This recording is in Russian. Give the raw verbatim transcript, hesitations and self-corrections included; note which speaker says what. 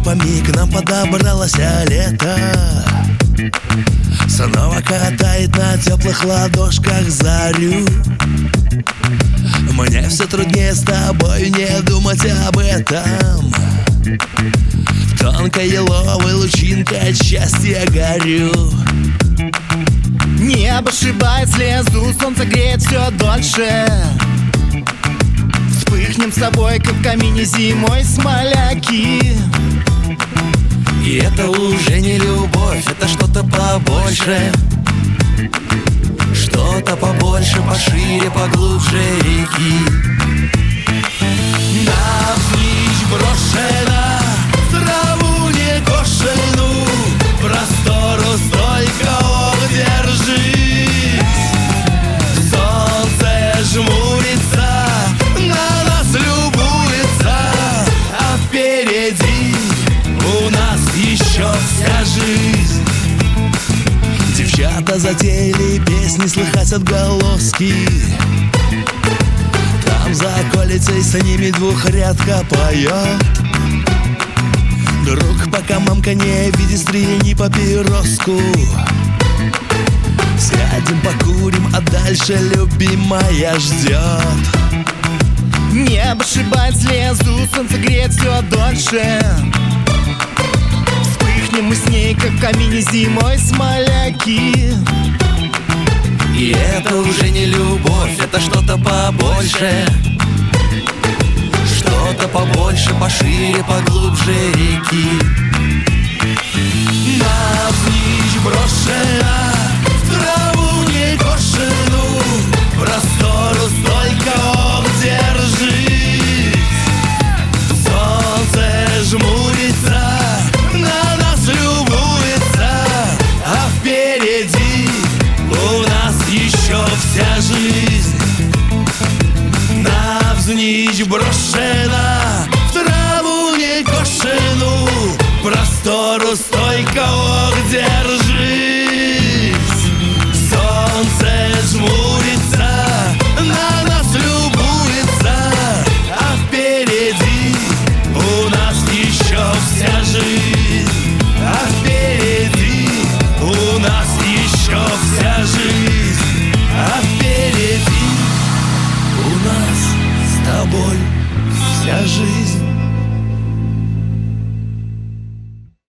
Speaker 1: тропами к нам подобралось лето. Снова катает на теплых ладошках зарю. Мне все труднее с тобой не думать об этом. Тонкой еловой лучинкой от счастья горю.
Speaker 2: Небо сшибает слезу, солнце греет все дольше. Вспыхнем с тобой, как в камине зимой смоляки.
Speaker 1: И это уже не любовь, это что-то побольше. Что-то побольше, пошире, поглубже реки. Навзничь брошена, в траву не кошену, простору стойко держись. Солнце жмурится, на нас любуется, а впереди у нас еще вся жизнь. Девчата затеяли песни, слыхать отголоски. Там за околицей с ними двухрядка поет. Друг, пока мамка не видит, стрельни папироску. Сядем, покурим, а дальше любимая ждет.
Speaker 2: Небо сшибает слезу, солнце греет все дольше. Вспыхнем мы с ней, как в камине зимой смоляки.
Speaker 1: И это уже не любовь, это что-то побольше. Что-то побольше, пошире, поглубже реки. Навзничь брошена, в траву не кошену, простору столько держись. Солнце жмурится, на нас любуется, а впереди у нас еще вся жизнь. Навзничь брошена, в траву не кошену, простору стойко держись. Солнце жмурится, на нас любуется, а впереди у нас еще вся жизнь. А впереди у нас еще вся жизнь. А впереди у нас с тобой вся жизнь.